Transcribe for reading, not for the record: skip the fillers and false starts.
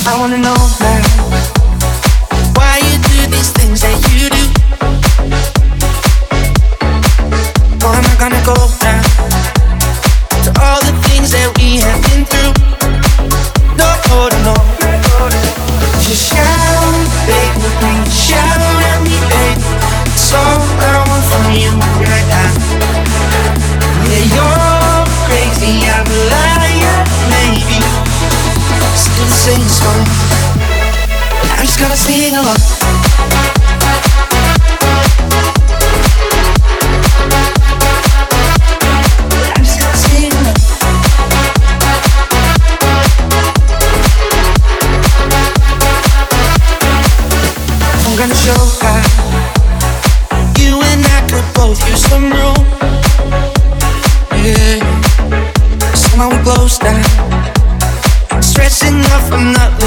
I wanna know now why you do these things that you do. Oh, I'm not gonna go now to all the things that we have been through. No, no, no. Just shout, baby, shout at me, baby. It's all I want from you right now. Yeah, you're crazy, I'm a liar, maybe. Still the same song. I just gotta sing along. I'm gonna show how you and I could both use some room. Yeah, somehow we close down. Stressing enough, I'm not